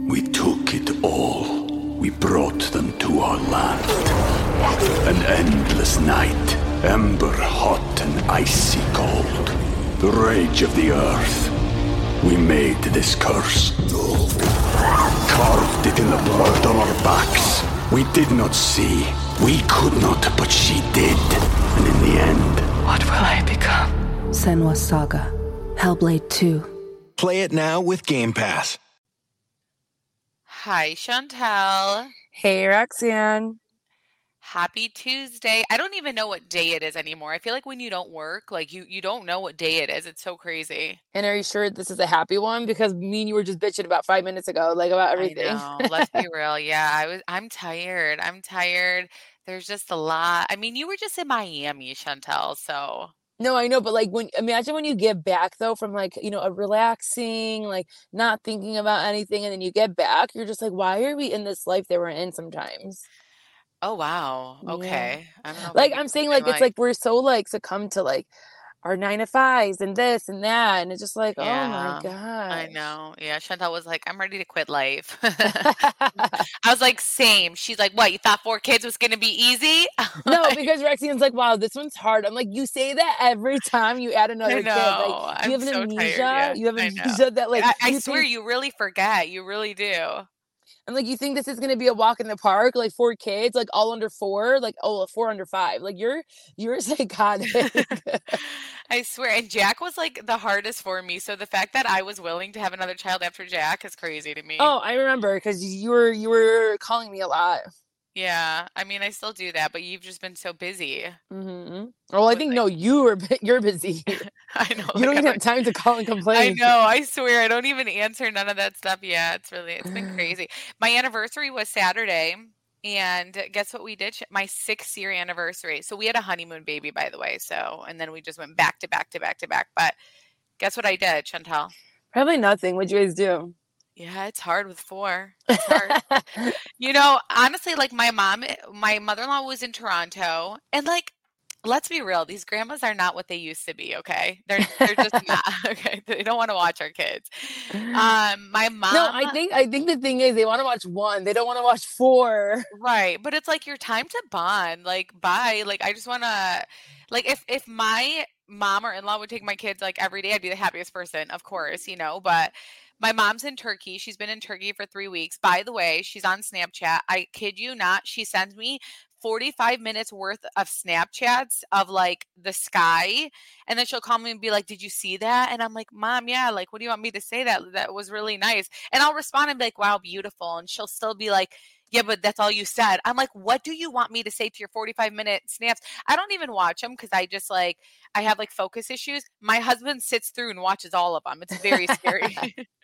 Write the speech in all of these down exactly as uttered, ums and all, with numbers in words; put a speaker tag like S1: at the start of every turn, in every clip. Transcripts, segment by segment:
S1: We took it all. We brought them to our land. An endless night, ember hot and icy cold. The rage of the earth. We made this curse. Carved it in the blood on our backs. We did not see. We could not, but she did. And in the end...
S2: What will I become?
S3: Senua's Saga. Hellblade two.
S4: Play it now with Game Pass.
S5: Hi, Chantel.
S6: Hey, Roxanne.
S5: Happy Tuesday. I don't even know what day it is anymore. I feel like when you don't work, like you you don't know what day it is. It's so crazy.
S6: And are you sure this is a happy one? Because me and you were just bitching about five minutes ago, like about everything.
S5: I know. Let's be real. Yeah, I was I'm tired. I'm tired. There's just a lot. I mean, you were just in Miami, Chantel, so
S6: No, I know, but like when imagine when you get back though from like, you know, a relaxing, like not thinking about anything, and then you get back, you're just like, why are we in this life that we're in sometimes?
S5: Oh wow.
S6: Yeah.
S5: Okay. I don't know.
S6: Like I'm saying, like it's like we're so like succumbed to like our nine to fives and this and that, and it's just like,
S5: Yeah,
S6: oh my god.
S5: I know. Yeah, Chantel was like, I'm ready to quit life. I was like, same. She's like, what? You thought four kids was gonna be easy?
S6: No, because Rexian's like, wow, this one's hard. I'm like, you say that every time you add another
S5: I
S6: kid.
S5: know.
S6: Like, you
S5: I'm
S6: have an
S5: so
S6: amnesia.
S5: tired. Yeah,
S6: You have
S5: I know.
S6: amnesia that like
S5: I, I
S6: you
S5: swear
S6: think,
S5: you really forget. You really do.
S6: I'm like, you think this is gonna be a walk in the park, like four kids, like all under four, like oh, four under five. Like you're you're psychotic.
S5: I swear. And Jack was like the hardest for me. So the fact that I was willing to have another child after Jack is crazy to me.
S6: Oh, I remember because you were you were calling me a lot.
S5: Yeah. I mean, I still do that, but you've just been so busy.
S6: Mm-hmm. Well, I think no, you were you're busy.
S5: I know.
S6: You don't
S5: like,
S6: even have time to call and
S5: I
S6: complain.
S5: know. I swear. I don't even answer none of that stuff yet. It's really, it's been crazy. My anniversary was Saturday. And guess what we did? Sh- My six year anniversary. So we had a honeymoon baby, by the way. So, and then we just went back to back to back to back. But guess what I did, Chantel?
S6: Probably nothing. What'd you guys do?
S5: Yeah, it's hard with four. It's hard. You know, honestly, like my mom, my mother-in-law was in Toronto, and like, let's be real, these grandmas are not what they used to be, okay? They're they're just not, okay? They don't want to watch our kids. Um, my mom.
S6: No, I think I think the thing is they want to watch one. They don't want to watch four.
S5: Right, but it's like your time to bond. Like, bye. Like, I just want to, like, if if my mom or in-law would take my kids like every day, I'd be the happiest person, of course, you know. But my mom's in Turkey. She's been in Turkey for three weeks. By the way, she's on Snapchat. I kid you not. She sends me forty-five minutes worth of Snapchats of like the sky. And then she'll call me and be like, did you see that? And I'm like, Mom, yeah. Like, what do you want me to say? That that was really nice. And I'll respond and be like, wow, beautiful. And she'll still be like, yeah, but that's all you said. I'm like, what do you want me to say to your forty-five minute snaps? I don't even watch them because I just like, I have like focus issues. My husband sits through and watches all of them. It's very scary.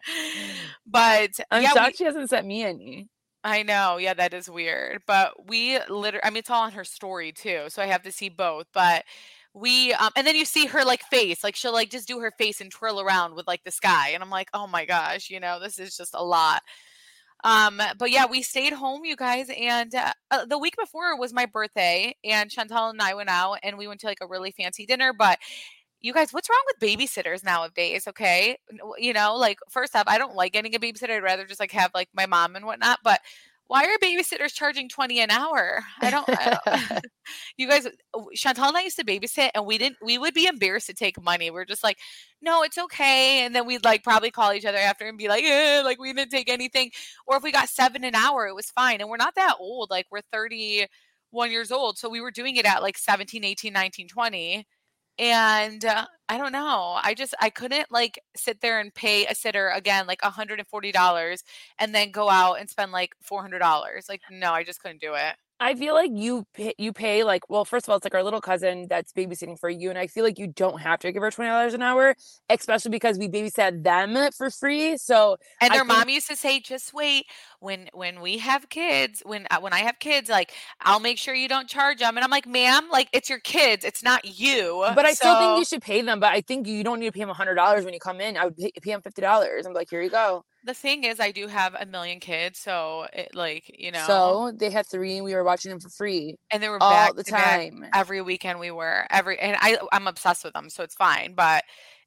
S5: But
S6: I'm
S5: yeah,
S6: shocked
S5: we,
S6: she hasn't sent me any.
S5: I know. Yeah, that is weird. But we literally, I mean, it's all on her story too. So I have to see both. But we, um, and then you see her like face, like she'll like just do her face and twirl around with like the sky. And I'm like, oh my gosh, you know, this is just a lot. Um, but yeah, we stayed home, you guys. And uh, uh, the week before was my birthday, and Chantal and I went out and we went to like a really fancy dinner. But you guys, what's wrong with babysitters nowadays? Okay. N- You know, like first off, I don't like getting a babysitter. I'd rather just like have like my mom and whatnot. But why are babysitters charging twenty an hour? I don't, I don't you guys, Chantal and I used to babysit, and we didn't, we would be embarrassed to take money. We're just like, no, it's okay. And then we'd like probably call each other after and be like, eh, like we didn't take anything. Or if we got seven an hour, it was fine. And we're not that old. Like we're thirty-one years old. So we were doing it at like seventeen, eighteen, nineteen, twenty. And uh, I don't know. I just I couldn't like sit there and pay a sitter again like one hundred forty dollars and then go out and spend like four hundred dollars. Like no, I just couldn't do it.
S6: I feel like you pay, you pay like, well, first of all, it's like our little cousin that's babysitting for you. And I feel like you don't have to give her twenty dollars an hour, especially because we babysat them for free. So,
S5: And
S6: I
S5: their
S6: think,
S5: mom used to say, "Just wait. When when we have kids, when uh, when I have kids, like I'll make sure you don't charge them." And I'm like, "Ma'am, like it's your kids. It's not you."
S6: but I still think
S5: So
S6: you should pay them. But I think you don't need to pay them a hundred dollars when you come in. I would pay, pay them fifty dollars. I'm like, here you go.
S5: the thing is, I do have a million kids, so it, like you know,
S6: So they had three, and we were watching them for free
S5: and they were
S6: all
S5: back
S6: the
S5: to back
S6: time.
S5: every weekend. We were every, and I I'm obsessed with them, so it's fine. But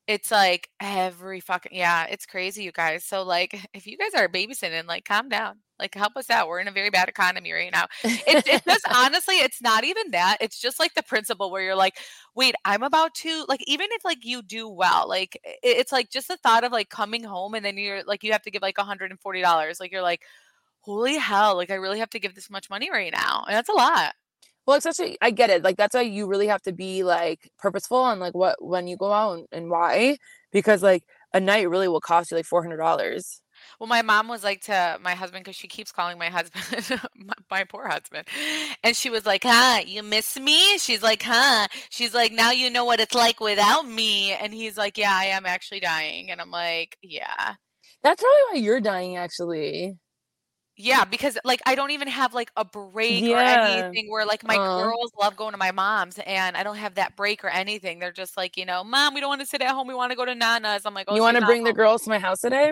S5: It's like every fucking yeah, it's crazy, you guys. So like, if you guys are babysitting, like, calm down. Like, help us out. We're in a very bad economy right now. It it does honestly, it's not even that. It's just like the principle where you're like, wait, I'm about to like, even if like you do well, like it, it's like just the thought of like coming home and then you're like you have to give like one hundred forty dollars. Like you're like, holy hell, like I really have to give this much money right now. And that's a lot.
S6: Well, especially I get it. Like that's why you really have to be like purposeful on like what when you go out and, and why. Because like a night really will cost you like four hundred dollars.
S5: Well, my mom was like to my husband because she keeps calling my husband my, my poor husband, and she was like, "Huh, you miss me?" She's like, "Huh?" She's like, "Now you know what it's like without me." And he's like, "Yeah, I am actually dying." And I'm like, "Yeah."
S6: That's probably why you're dying, actually.
S5: Yeah, because like I don't even have like a break or
S6: Yeah.
S5: anything where like my
S6: Aw.
S5: girls love going to my mom's and I don't have that break or anything. They're just like, you know, "Mom, we don't want to sit at home. We want to go to Nana's." I'm like, "Oh,
S6: You
S5: she's
S6: want to
S5: not
S6: bring the
S5: home."
S6: girls to my house today?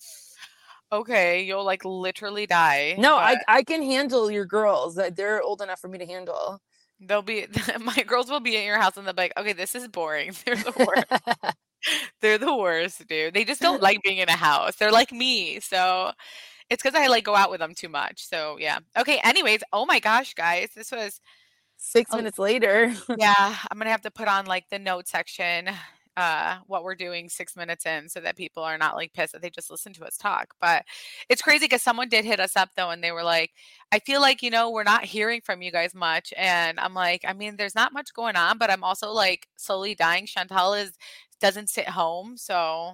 S5: Okay, you'll like literally die,
S6: No,
S5: but
S6: I I can handle your girls. That they're old enough for me to handle.
S5: they'll be my girls will be at your house and they'll be like, "Okay, this is boring." They're the worst. They're the worst, dude. They just don't like being in a house. They're like me. So it's because I like go out with them too much. So yeah. Okay, anyways, oh my gosh, guys. This was
S6: Six
S5: a
S6: minutes later.
S5: yeah, I'm gonna have to put on like the note section, uh, what we're doing six minutes in so that people are not like pissed that they just listen to us talk. But it's crazy because someone did hit us up though, and they were like, I feel like, you know, we're not hearing from you guys much. And I'm like, I mean, there's not much going on, but I'm also like slowly dying. Chantal is doesn't sit home. So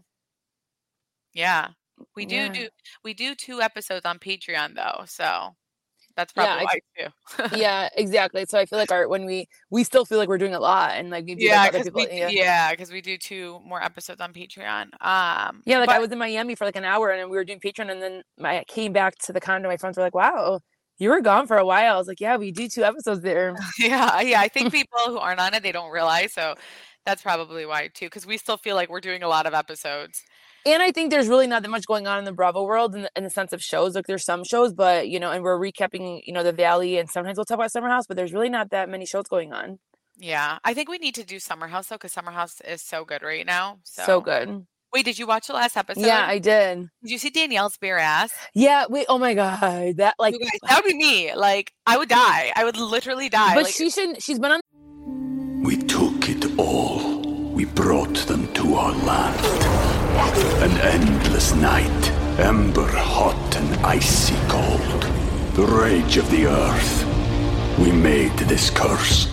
S5: yeah. We do
S6: Yeah.
S5: do we do two episodes on Patreon though. So that's
S6: Yeah,
S5: probably
S6: I
S5: why too.
S6: yeah, exactly. So I feel like our when we we still feel like we're doing a lot and like maybe like
S5: Yeah,
S6: other
S5: because
S6: people
S5: we d
S6: yeah.
S5: yeah, 'cause we do two more episodes on Patreon, um,
S6: Yeah, like I
S5: but
S6: was in Miami for like an hour and then we were doing Patreon and then my I came back to the condo. My friends were like, "Wow, you were gone for a while." I was like, "Yeah, we do two episodes there."
S5: yeah, yeah, I think people who aren't on it, they don't realize, so that's probably why too. Because we still feel like we're doing a lot of episodes.
S6: And I think there's really not that much going on in the Bravo world in the, in the sense of shows. Like there's some shows, but you know, and we're recapping, you know, the Valley, and sometimes we'll talk about Summer House, but there's really not that many shows going on.
S5: Yeah, I think we need to do Summer House though, because Summer House is so good right now,
S6: So
S5: so
S6: good.
S5: wait, did you watch the last episode?
S6: Yeah, I did.
S5: Did you see Danielle's bare ass?
S6: Yeah, wait, oh my God. That like
S5: You guys, that would be me, like, I would die, I would literally die,
S6: but
S5: like
S6: she shouldn't she's been on
S1: We took it all. We brought them to our land. An endless night, ember hot and icy cold. The rage of the earth. We made this curse.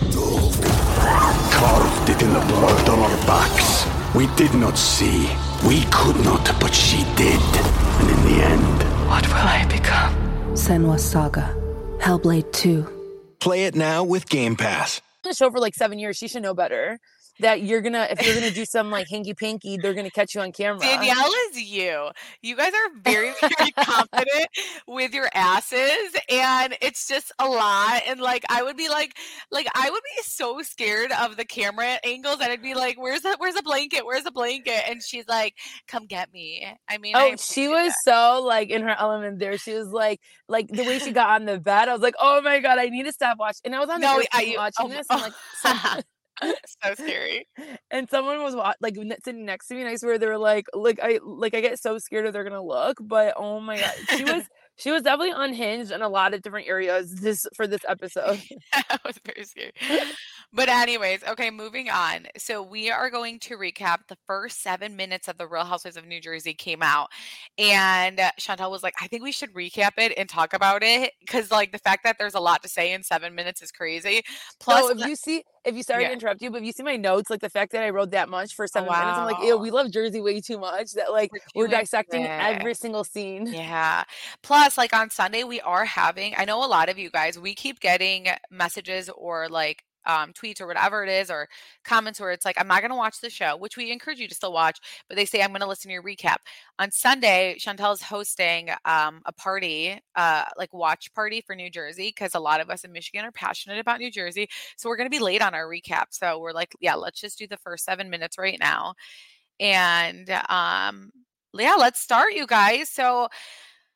S1: Carved it in the blood on our backs. We did not see. We could not, but she did. And in the end,
S3: What will I become? Senua's Saga. Hellblade two.
S4: Play it now with Game Pass.
S6: the show for like seven years. She should know better. That you're gonna, if you're gonna do some like hanky panky, they're gonna catch you on camera.
S5: Danielle is you. You guys are very, very confident with your asses, and it's just a lot. And like, I would be like, like I would be so scared of the camera angles, and I'd be like, "Where's the, where's the blanket? Where's the blanket?" And she's like, "Come get me." I mean, I
S6: Oh, she was
S5: that.
S6: so like in her element there. She was like, like the way she got on the bed. I was like, oh my god, I need to stop watching. And I was on the
S5: No,
S6: airplane
S5: I
S6: watching
S5: oh,
S6: this,
S5: oh.
S6: and like, some,
S5: so scary.
S6: and someone was wa- like n- sitting next to me, and I swear they were like, like I like I get so scared if they're gonna look, but oh my god, she was she was definitely unhinged in a lot of different areas this for this episode.
S5: That was very scary. But anyways, okay, moving on. So we are going to recap the first seven minutes of The Real Housewives of New Jersey came out. And uh, Chantal was like, I think we should recap it and talk about it. Because like the fact that there's a lot to say in seven minutes is crazy. Plus,
S6: So if you see, if you sorry
S5: yeah.
S6: to interrupt you, but if you see my notes, like the fact that I wrote that much for
S5: Oh,
S6: seven minutes, I'm like, ew,
S5: wow.
S6: we love Jersey way too much. That like
S5: We're
S6: we're
S5: too into
S6: dissecting
S5: it.
S6: every single scene.
S5: Yeah. Plus, like on Sunday, we are having, I know a lot of you guys, we keep getting messages or like um, tweets or whatever it is, or comments where it's like, I'm not going to watch the show, which we encourage you to still watch, but they say, I'm going to listen to your recap. On Sunday, Chantal is hosting um, a party, uh, like watch party for New Jersey, because a lot of us in Michigan are passionate about New Jersey. So we're going to be late on our recap. So we're like, yeah, let's just do the first seven minutes right now. And um, yeah, let's start, you guys. So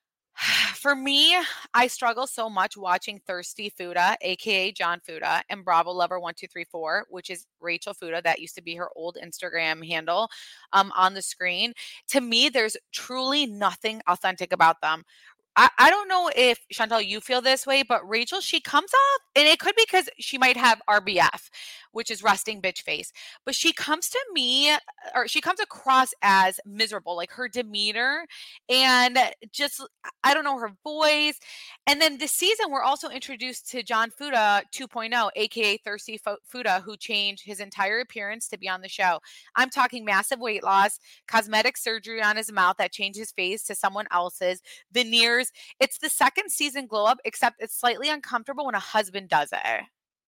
S5: For me, I struggle so much watching Thirsty Fuda, aka John Fuda, and Bravo Lover one two three four, which is Rachel Fuda. That used to be her old Instagram handle um, on the screen. To me, there's truly nothing authentic about them. I, I don't know if Chantal, you feel this way, but Rachel, she comes off, and it could be because she might have R B F, which is resting bitch face, but she comes to me, or she comes across as miserable, like her demeanor and just, I don't know, her voice. And then this season, we're also introduced to John Fuda 2.0, aka Thirsty Fuda, who changed his entire appearance to be on the show. I'm talking massive weight loss, cosmetic surgery on his mouth that changed his face to someone else's, veneers. It's the second season glow up, except it's slightly uncomfortable when a husband does it.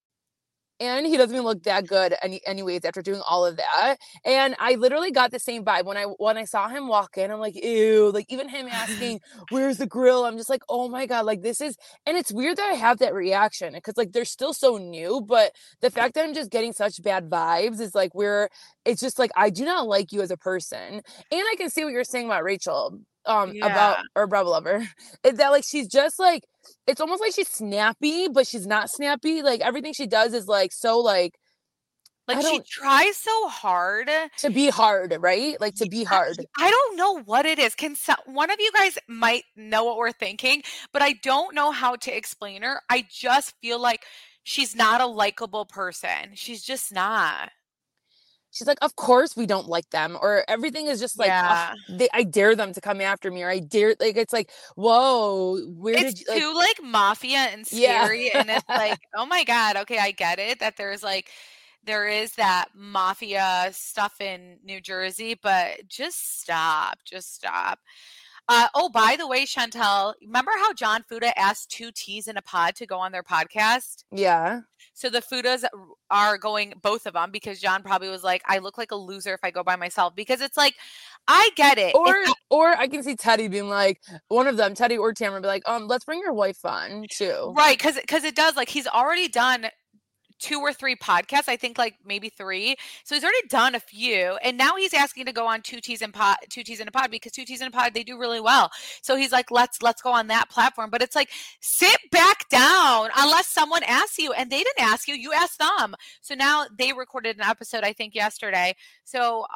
S6: And he doesn't even look that good any anyways after doing all of that. And I literally got the same vibe when I when I saw him walk in. I'm like, ew. Like even him asking, "Where's the grill?" I'm just like, oh my god. Like this is, and it's weird that I have that reaction because like they're still so new. But the fact that I'm just getting such bad vibes is like where it's just like I do not like you as a person. And I can see what you're saying about Rachel. Um,
S5: Yeah.
S6: about or Bravo Lover, is that like she's just like, it's almost like she's snappy, but she's not snappy. Like everything she does is like so like
S5: Like
S6: I
S5: she
S6: don't-
S5: tries so hard
S6: to be hard, right? Like to be hard.
S5: I don't know what it is. Can so- one of you guys might know what we're thinking, but I don't know how to explain her. I just feel like she's not a likable person. She's just not.
S6: She's like, of course we don't like them, or everything is just like,
S5: Yeah.
S6: "Ugh, they, I dare them to come after me, or I dare, like it's like, whoa, where
S5: It's
S6: did you? Like,
S5: too like mafia and
S6: Yeah.
S5: scary, and it's like, oh my god, okay, I get it that there's like there is that mafia stuff in New Jersey, but just stop, just stop. Uh, oh, by the way, Chantel, remember how John Fuda asked two T's in a pod to go on their podcast?
S6: yeah.
S5: So the Fudas are going, both of them, because John probably was like, I look like a loser if I go by myself. Because it's like, I get it.
S6: Or
S5: If I-
S6: or I can see Teddy being like, one of them, Teddy or Tamara, be like, um, let's bring your wife on too.
S5: right, because because it does, like, he's already done two or three podcasts, I think like maybe three. So he's already done a few, and now he's asking to go on two T's and pod, two T's in a pod, because two T's in a pod, they do really well. So he's like, let's let's go on that platform. But it's like, sit back down unless someone asks you, and they didn't ask you, you asked them. So now they recorded an episode, I think yesterday. So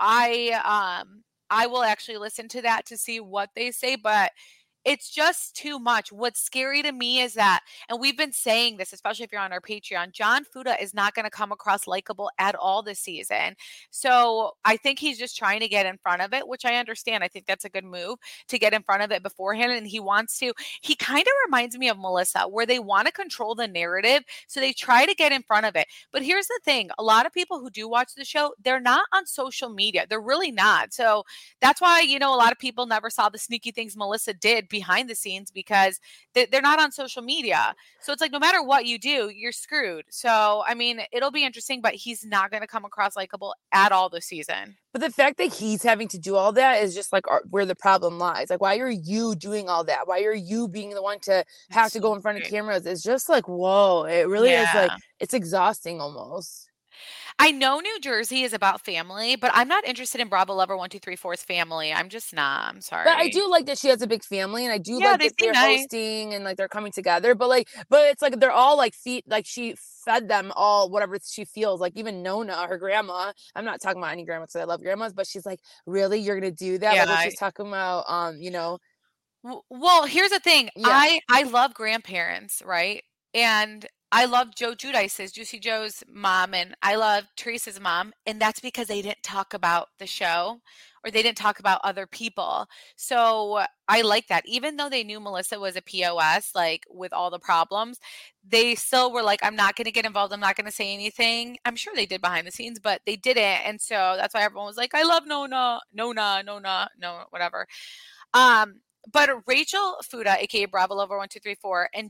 S5: I um I will actually listen to that to see what they say, but it's just too much. What's scary to me is that, and we've been saying this, especially if you're on our Patreon, John Fuda is not going to come across likable at all this season. So I think he's just trying to get in front of it, which I understand. I think that's a good move to get in front of it beforehand. And he wants to, he kind of reminds me of Melissa, where they want to control the narrative. So they try to get in front of it. But here's the thing, a lot of people who do watch the show, they're not on social media. They're really not. So that's why, you know, a lot of people never saw the sneaky things Melissa did behind the scenes, because they're not on social media. So it's like, no matter what you do, you're screwed. So, I mean, it'll be interesting, but he's not going to come across likable at all this season.
S6: But the fact that he's having to do all that is just like our, where the problem lies. Like, why are you doing all that? Why are you being the one to have to go in front of cameras? It's just like, whoa, it really is like,
S5: Yeah.
S6: it's exhausting almost.
S5: I know New Jersey is about family, but I'm not interested in Bravo Lover one two three four's family. I'm just not. I'm sorry.
S6: But I do like that she has a big family, and I do
S5: Yeah,
S6: like
S5: they
S6: that
S5: seem
S6: they're
S5: nice.
S6: hosting and like they're coming together. But like, but it's like they're all like feet, like she fed them all whatever she feels. Like even Nona, her grandma. I'm not talking about any grandmas because I love grandmas, but she's like, really, you're gonna do that?
S5: Yeah,
S6: Like when
S5: I-
S6: she's talking about, um, you know,
S5: W- Well, here's the thing.
S6: Yeah.
S5: I I love grandparents, right? And I love Joe Giudice's, Juicy Joe's mom, and I love Teresa's mom, and that's because they didn't talk about the show, or they didn't talk about other people. So I like that. Even though they knew Melissa was a P O S, like with all the problems, they still were like, I'm not going to get involved. I'm not going to say anything. I'm sure they did behind the scenes, but they didn't. And so that's why everyone was like, I love Nona, Nona, Nona, no, whatever. Um, But Rachel Fuda, aka Bravo Lover one two three four, and Jeff,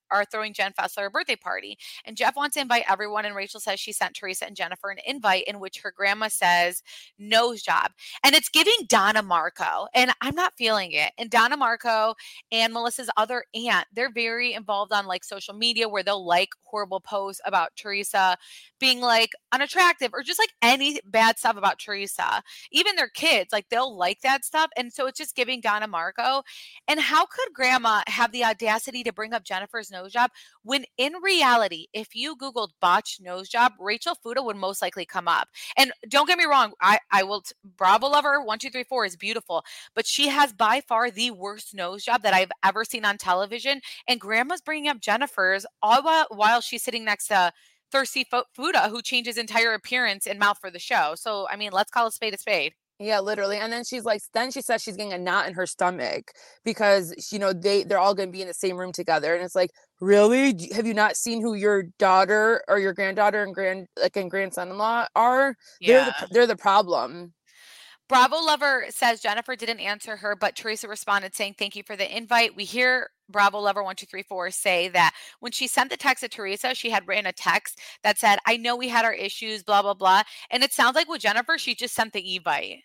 S5: are throwing Jen Fessler a birthday party. And Jeff wants to invite everyone. And Rachel says she sent Teresa and Jennifer an invite in which her grandma says, nose job. And it's giving Donna Marco. And I'm not feeling it. And Donna Marco and Melissa's other aunt, they're very involved on like social media where they'll like horrible posts about Teresa being like unattractive or just like any bad stuff about Teresa. Even their kids, like they'll like that stuff. And so it's just giving Donna Marco. And how could grandma have the audacity to bring up Jennifer's nose job when in reality, if you Googled botched nose job, Rachel Fuda would most likely come up. And don't get me wrong, I, I will, t- Bravo Lover one two three four is beautiful, but she has by far the worst nose job that I've ever seen on television. And grandma's bringing up Jennifer's all while, while she's sitting next to Thirsty Fuda, who changed his entire appearance and mouth for the show. So, I mean, let's call a spade a spade.
S6: Yeah, literally. And then she's like, then she says she's getting a knot in her stomach because, you know, they, they're all going to be in the same room together. And it's like, really? Have you not seen who your daughter or your granddaughter and grand, like, and grandson-in-law are?
S5: Yeah.
S6: They're the, they're the problem.
S5: Bravo Lover says Jennifer didn't answer her, but Teresa responded saying, thank you for the invite. We hear Bravo Lover one two three four say that when she sent the text to Teresa, she had written a text that said, I know we had our issues, blah, blah, blah. And it sounds like with Jennifer, she just sent the evite.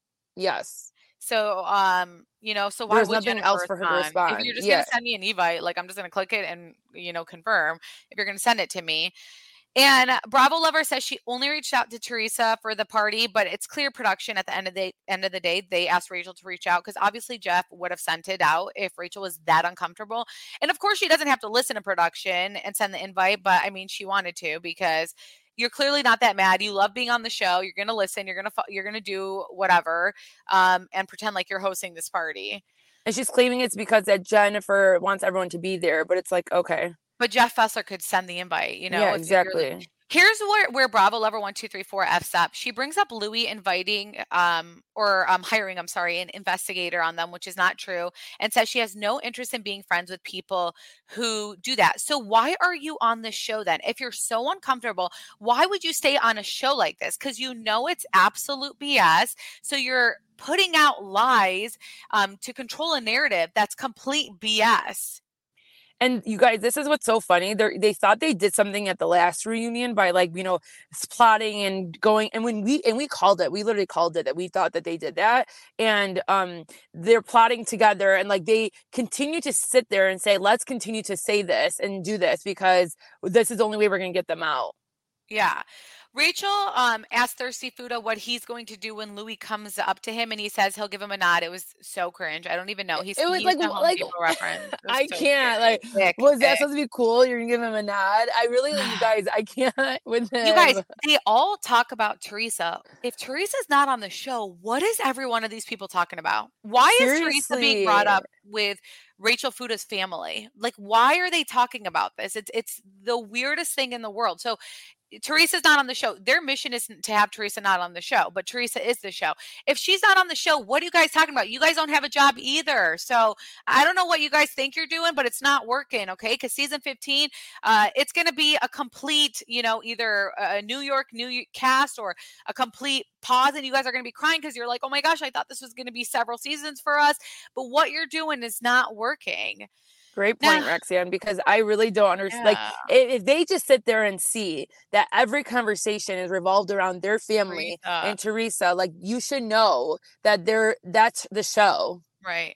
S6: Yes.
S5: So, um, you know, so why
S6: There's
S5: would
S6: nothing
S5: Jennifer
S6: else for her to
S5: respond?
S6: respond.
S5: If you're just
S6: Yeah.
S5: going to send me an evite, like I'm just going to click it and, you know, confirm if you're going to send it to me. And Bravo Lover says she only reached out to Teresa for the party, but it's clear production at the end of the end of the day. They asked Rachel to reach out because obviously Jeff would have sent it out if Rachel was that uncomfortable. And of course, she doesn't have to listen to production and send the invite, but I mean, she wanted to because you're clearly not that mad. You love being on the show. You're gonna listen. You're gonna you're gonna do whatever, um, and pretend like you're hosting this party.
S6: And she's claiming it's because that Jennifer wants everyone to be there, but it's like, okay.
S5: But Jeff Fessler could send the invite, you know?
S6: Yeah,
S5: if
S6: exactly.
S5: you're- Here's where, where Bravo Lover one two three four F's up. She brings up Louis inviting um, or um, hiring, I'm sorry, an investigator on them, which is not true, and says she has no interest in being friends with people who do that. So why are you on this show then? If you're so uncomfortable, why would you stay on a show like this? Because you know it's absolute B S. So you're putting out lies um, to control a narrative that's complete B S.
S6: And you guys, this is what's so funny. They they thought they did something at the last reunion by like, you know, plotting and going. And when we and we called it, we literally called it that we thought that they did that. And um, they're plotting together and like they continue to sit there and say, let's continue to say this and do this because this is the only way we're going to get them out.
S5: Yeah. Rachel um, asked Thirsty Fuda what he's going to do when Louis comes up to him and he says he'll give him a nod. It was so cringe. I don't even know. He's
S6: it was
S5: he's
S6: like,
S5: the Home
S6: like
S5: Depot reference. It was
S6: I
S5: so
S6: can't
S5: weird.
S6: like
S5: Sick,
S6: was that
S5: sick.
S6: supposed to be cool? You're gonna give him a nod? I really like you guys. I can't with him.
S5: You guys, they all talk about Teresa. If Teresa's not on the show, what is every one of these people talking about? Why is Teresa being brought up with Rachel Fuda's family? Like, why are they talking about this? It's it's the weirdest thing in the world. So Teresa's not on the show. Their mission isn't to have Teresa not on the show, but Teresa is the show. If she's not on the show, what are you guys talking about? You guys don't have a job either. So I don't know what you guys think you're doing, but it's not working, okay? Because season fifteen, uh, it's going to be a complete, you know, either a New York New York cast or a complete pause, and you guys are going to be crying because you're like, oh my gosh, I thought this was going to be several seasons for us, but what you're doing is not working.
S6: Great point,
S5: Nah.
S6: Rexian, because I really don't understand.
S5: Yeah.
S6: Like, if, if they just sit there and see that every conversation is revolved around their family
S5: Teresa.
S6: and Teresa, like, you should know that they're that's the show.
S5: Right.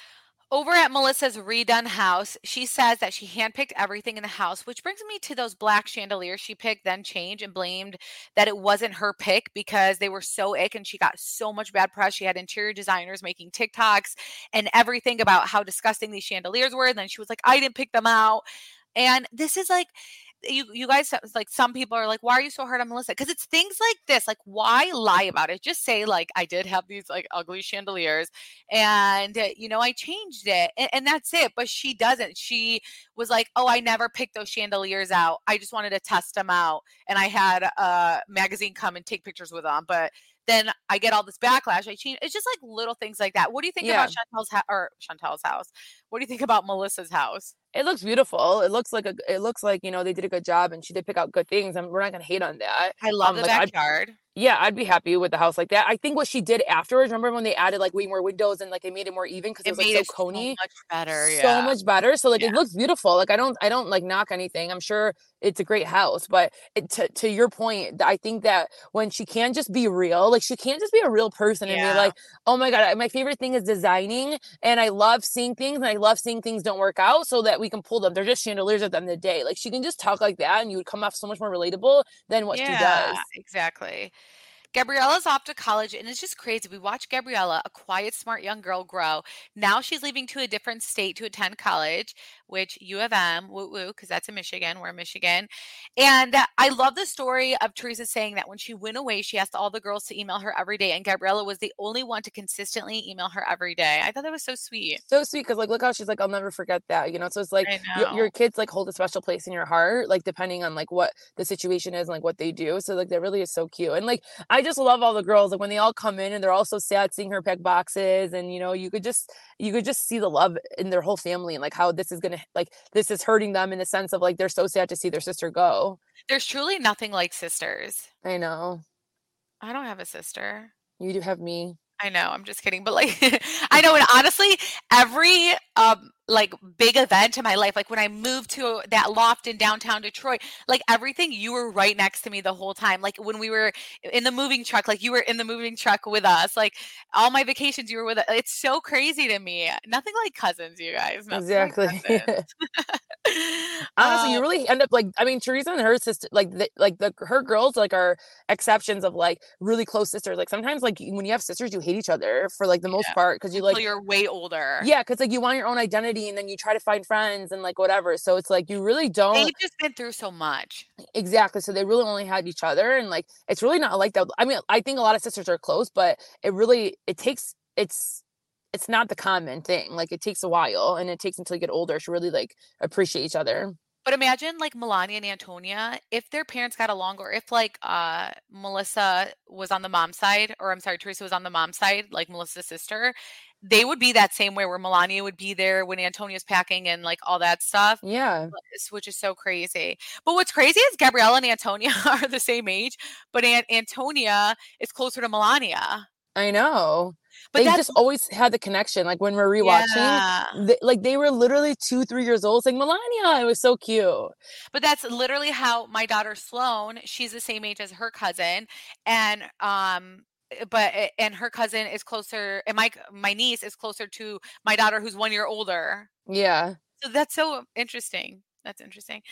S5: Over at Melissa's redone house, she says that she handpicked everything in the house, which brings me to those black chandeliers she picked, then changed and blamed that it wasn't her pick because they were so ick and she got so much bad press. She had interior designers making TikToks and everything about how disgusting these chandeliers were. And then she was like, I didn't pick them out. And this is like, you you guys, like, some people are like, why are you so hard on Melissa? Because it's things like this. Like, why lie about it? Just say, like, I did have these like ugly chandeliers and uh, you know, I changed it, and, and that's it. But she doesn't. She was like, oh, I never picked those chandeliers out. I just wanted to test them out, and I had a magazine come and take pictures with them. But then I get all this backlash. I change. It's just like little things like that. What do you think
S6: Yeah.
S5: about Chantel's ha- or Chantel's house? What do you think about Melissa's house?
S6: It looks beautiful. It looks like a. It looks like, you know, they did a good job and she did pick out good things, and we're not gonna hate on that.
S5: I love
S6: Um,
S5: the
S6: like, I-
S5: backyard.
S6: Yeah, I'd be happy with the house like that. I think what she did afterwards, remember when they added like way more windows and like they made it more even because it
S5: It
S6: was like
S5: made
S6: so
S5: it so
S6: coney,
S5: much better,
S6: so
S5: yeah.
S6: much better. So like
S5: Yeah.
S6: it looks beautiful. Like I don't, I don't like knock anything. I'm sure it's a great house, but it, to to your point, I think that when she can just be real, like she can't just be a real person and be
S5: Yeah.
S6: like, oh my god, my favorite thing is designing, and I love seeing things, and I love seeing things don't work out, so that we can pull them. They're just chandeliers at the end of the day. Like she can just talk like that, and you would come off so much more relatable than what she
S5: Yeah,
S6: does.
S5: exactly. Gabriella's off to college, and it's just crazy. We watch Gabriella, a quiet, smart young girl, grow. Now she's leaving to a different state to attend college, which U of M, woo woo, because that's in Michigan. We're in Michigan. And uh, I love the story of Teresa saying that when she went away, she asked all the girls to email her every day, and Gabriella was the only one to consistently email her every day. I thought that was so sweet.
S6: So sweet because like look how she's like, I'll never forget that, you know. So it's like
S5: I
S6: your your
S5: know.
S6: kids like hold a special place in your heart, like depending on like what the situation is and like what they do. So like that really is so cute. And like I just love all the girls, like when they all come in and they're all so sad seeing her pack boxes, and you know, you could just you could just see the love in their whole family, and like how this is gonna like this is hurting them in the sense of like they're so sad to see their sister go.
S5: There's truly nothing like sisters.
S6: I know.
S5: I don't have a sister.
S6: You do have me.
S5: I know, I'm just kidding, but, like, I know, and honestly, every, um, like, big event in my life, like, when I moved to that loft in downtown Detroit, like, everything, you were right next to me the whole time, like, when we were in the moving truck, like, you were in the moving truck with us, like, all my vacations, you were with us. It's so crazy to me. Nothing like cousins, you guys, nothing like
S6: Exactly.
S5: cousins.
S6: Honestly, you
S5: Um,
S6: really end up like I mean, Teresa and her sister, like the, like the her girls, like are exceptions of like really close sisters. Like sometimes, like when you have sisters, you hate each other for like the most
S5: yeah,
S6: part because you
S5: until
S6: like
S5: you're way older.
S6: yeah, because like you want your own identity and then you try to find friends and like whatever. So it's like you really don't
S5: They've just been through so much.
S6: exactly. So they really only had each other, and like it's really not like that. I mean, I think a lot of sisters are close, but it really it takes it's it's not the common thing. Like it takes a while, and it takes until you get older to really like appreciate each other.
S5: But imagine like Melania and Antonia, if their parents got along, or if like uh Melissa was on the mom side, or I'm sorry, Teresa was on the mom side, like Melissa's sister, they would be that same way where Melania would be there when Antonia's packing and like all that stuff,
S6: Yeah,
S5: but- s- which is so crazy. But what's crazy is Gabriella and Antonia are the same age, but Aunt Antonia is closer to Melania.
S6: I know.
S5: But
S6: They
S5: that's
S6: just always had the connection. Like when we're rewatching,
S5: yeah.
S6: th- like they were literally two, three years old saying Melania. It was so cute.
S5: But that's literally how my daughter Sloane, she's the same age as her cousin, and um but a- and her cousin is closer, and my my niece is closer to my daughter who's one year older.
S6: Yeah.
S5: So that's so interesting. That's interesting.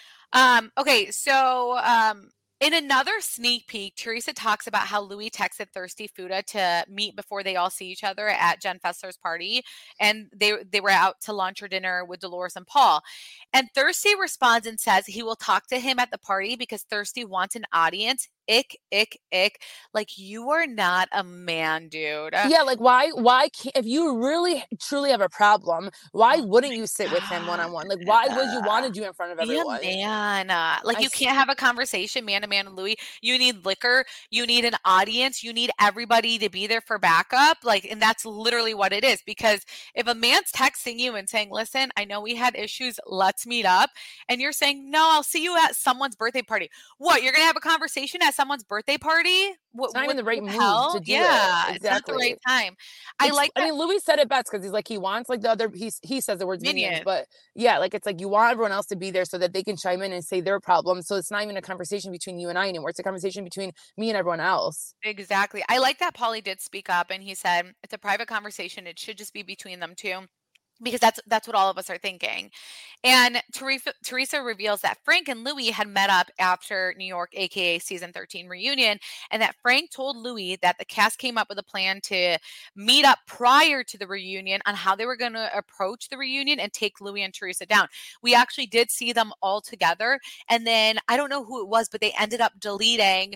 S5: Um, okay, so um, in another sneak peek, Teresa talks about how Louis texted Thirsty Fuda to meet before they all see each other at Jen Fessler's party, and they they were out to lunch or dinner with Dolores and Paul. And Thirsty responds and says he will talk to him at the party because Thirsty wants an audience. Ick, ick, ick. Like you are not a man, dude.
S6: Yeah, like why why can't if you really truly have a problem, why
S5: Oh
S6: wouldn't
S5: my
S6: you sit with him one on one? Like why would you want
S5: God.
S6: to do it in front of
S5: Be a
S6: everyone?
S5: man. Uh, like
S6: I
S5: you
S6: s-
S5: can't have a conversation man to man with Louis. You need liquor. You need an audience. You need everybody to be there for backup. Like, and that's literally what it is. Because if a man's texting you and saying, "Listen, I know we had issues. Let's meet up," and you're saying, "No, I'll see you at someone's birthday party." What? You're gonna have a conversation at someone's birthday party? What?
S6: it's not even
S5: What,
S6: the right
S5: what the
S6: move
S5: hell?
S6: to do it.
S5: Yeah, it's not the
S6: Exactly.
S5: right time. I
S6: It's
S5: like
S6: I
S5: that
S6: mean, Louis said it best because he's like he wants like the other he's he says the words minions,
S5: minion.
S6: but yeah, like it's like you want everyone else to be there so that they can chime in and say their problem. So it's not even a conversation between you and I anymore. It's a conversation between me and everyone else.
S5: Exactly. I like that Paulie did speak up and he said it's a private conversation. It should just be between them two. Because that's that's what all of us are thinking. And Teresa, Teresa reveals that Frank and Louis had met up after New York, aka season thirteen reunion, and that Frank told Louis that the cast came up with a plan to meet up prior to the reunion on how they were going to approach the reunion and take Louis and Teresa down. We actually did see them all together, and then I don't know who it was, but they ended up deleting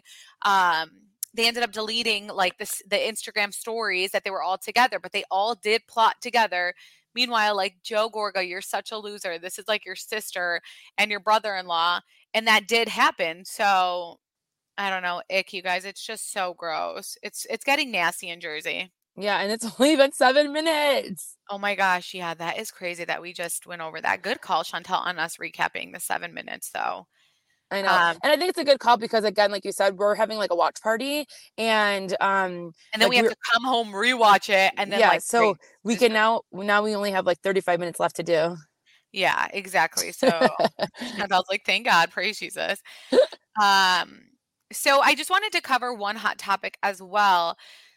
S5: um they ended up deleting like this the Instagram stories that they were all together, but they all did plot together. Meanwhile, like Joe Gorga, you're such a loser. This is like your sister and your brother-in-law, and that did happen. So I don't know, ick, you guys. It's just so gross. It's it's getting nasty in Jersey.
S6: Yeah, and it's only been seven minutes.
S5: Oh my gosh, yeah, that is crazy that we just went over that. Good call, Chantel, on us recapping the seven minutes, though.
S6: I know.
S5: Um,
S6: and I think it's a good call because, again, like you said, we're having like a watch party and um
S5: and then
S6: like
S5: we have
S6: we're-
S5: to come home, rewatch it, and then
S6: yeah,
S5: like
S6: so
S5: great,
S6: we
S5: just-
S6: can now now we only have like thirty-five minutes left to do.
S5: yeah, exactly. So Chantal's like, thank God, praise Jesus. Um, so I just wanted to cover one hot topic as well.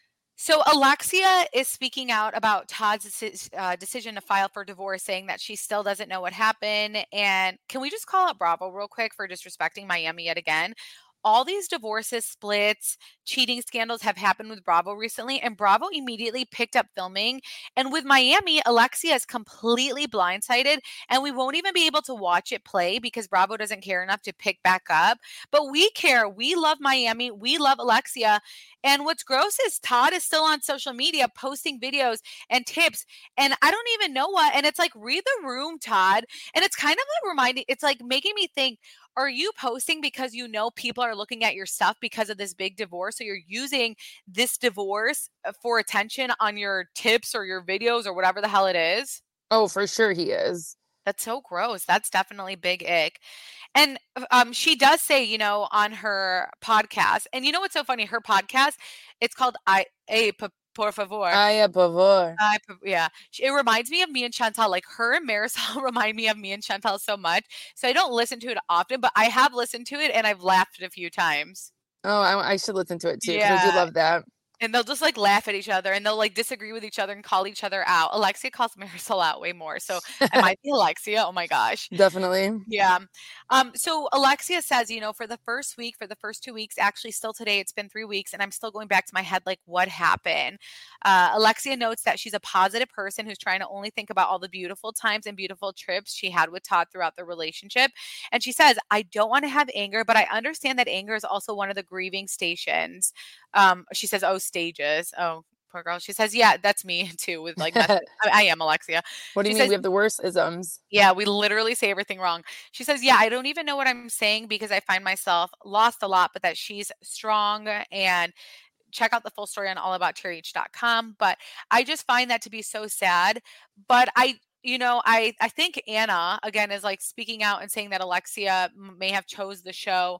S5: So Alexia is speaking out about Todd's deci- uh, decision to file for divorce, saying that she still doesn't know what happened. And can we just call out Bravo real quick for disrespecting Miami yet again? All these divorces, splits, cheating scandals have happened with Bravo recently, and Bravo immediately picked up filming. And with Miami, Alexia is completely blindsided, and we won't even be able to watch it play because Bravo doesn't care enough to pick back up. But we care. We love Miami. We love Alexia. And what's gross is Todd is still on social media posting videos and tips, and I don't even know what. And it's like, read the room, Todd. And it's kind of like reminding, it's like making me think, are you posting because you know people are looking at your stuff because of this big divorce? So you're using this divorce for attention on your tips or your videos or whatever the hell it is?
S6: Oh, for sure he is.
S5: That's so gross. That's definitely big ick. And um, she does say, you know, on her podcast, and you know what's so funny? Her podcast, it's called I A Por Favor.
S6: Ay, por favor.
S5: I, yeah, it reminds me of me and Chantal. Like her and Marisol remind me of me and Chantal so much. So I don't listen to it often, but I have listened to it and I've laughed a few times.
S6: Oh, I, I should listen to it too because
S5: Yeah.
S6: I do love that.
S5: And they'll just like laugh at each other and they'll like disagree with each other and call each other out. Alexia calls Marisol out way more. So I might be Alexia. Oh my gosh.
S6: Definitely.
S5: Yeah. Um, so Alexia says, you know, for the first week, for the first two weeks, actually still today, it's been three weeks and I'm still going back to my head, like what happened? Uh, Alexia notes that she's a positive person who's trying to only think about all the beautiful times and beautiful trips she had with Todd throughout the relationship. And she says, I don't want to have anger, but I understand that anger is also one of the grieving stations. Um, she says, oh, stages. Oh, poor girl. She says, yeah, that's me too with like, I, I am Alexia.
S6: What do
S5: She
S6: you mean?
S5: says-
S6: We have the worst isms.
S5: Yeah, we literally say everything wrong. She says, yeah, I don't even know what I'm saying because I find myself lost a lot, but that she's strong. And check out the full story on all about terry h dot com. But I just find that to be so sad. But I, you know, I, I think Anna, again, is like speaking out and saying that Alexia may have chose the show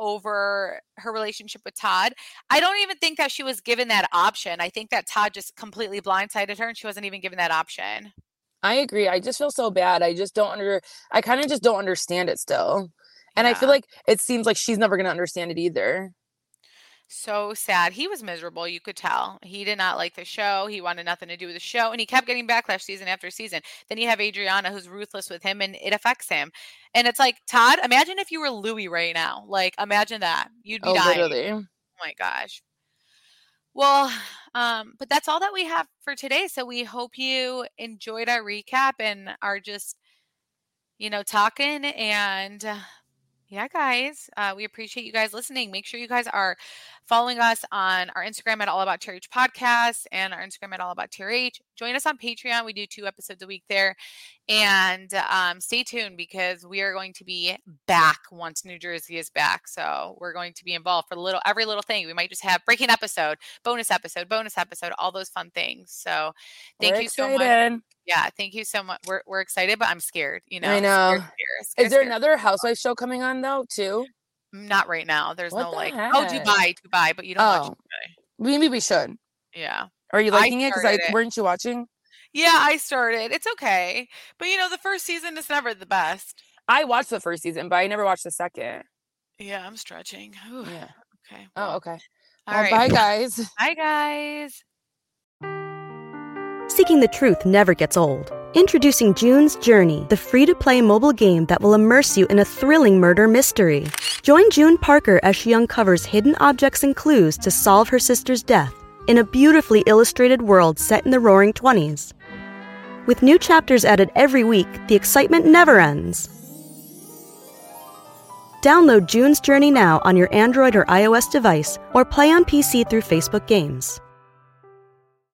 S5: over her relationship with Todd. I don't even think that she was given that option. I think that Todd just completely blindsided her and she wasn't even given that option.
S6: I agree. I just feel so bad. I just don't under, I kind of just don't understand it still. And I feel
S5: Yeah.
S6: like it seems like she's never going to understand it either.
S5: So sad. He was miserable. You could tell. He did not like the show. He wanted nothing to do with the show. And he kept getting backlash season after season. Then you have Adriana who's ruthless with him and it affects him. And it's like, Todd, imagine if you were Louis right now. Like, imagine that. You'd be
S6: Oh,
S5: dying.
S6: literally.
S5: Oh my gosh. Well, um, but that's all that we have for today. So we hope you enjoyed our recap and are just, you know, talking and uh, yeah, guys, uh, we appreciate you guys listening. Make sure you guys are following us on our Instagram at All About T R H Podcast and our Instagram at All About T R H. Join us on Patreon. We do two episodes a week there. And um, stay tuned because we are going to be back once New Jersey is back. So we're going to be involved for little every little thing. We might just have breaking episode, bonus episode, bonus episode, all those fun things. So thank
S6: We're
S5: you so
S6: excited.
S5: much. Yeah, thank you so much. We're we're excited, but I'm scared. You know,
S6: I know.
S5: Scared, scared, scared,
S6: Is there
S5: scared.
S6: another Housewives show coming on though, too?
S5: Not right now. There's
S6: What
S5: no
S6: the
S5: like, oh,
S6: heck?
S5: Dubai, Dubai, but you don't watch
S6: Oh.
S5: Dubai.
S6: Maybe we should.
S5: Yeah.
S6: Are you
S5: I
S6: liking it? Because I
S5: started it.
S6: weren't you watching?
S5: Yeah, I started. It's okay. But you know, the first season is never the best.
S6: I watched the first season, but I never watched the second.
S5: Yeah, I'm stretching. Ooh,
S6: Yeah.
S5: Okay.
S6: Oh,
S5: well,
S6: okay.
S5: All
S6: Well,
S5: right.
S6: bye, guys.
S5: Bye, guys.
S2: Seeking the truth never gets old. Introducing June's Journey, the free-to-play mobile game that will immerse you in a thrilling murder mystery. Join June Parker as she uncovers hidden objects and clues to solve her sister's death in a beautifully illustrated world set in the Roaring Twenties. With new chapters added every week, the excitement never ends. Download June's Journey now on your Android or iOS device or play on P C through Facebook Games.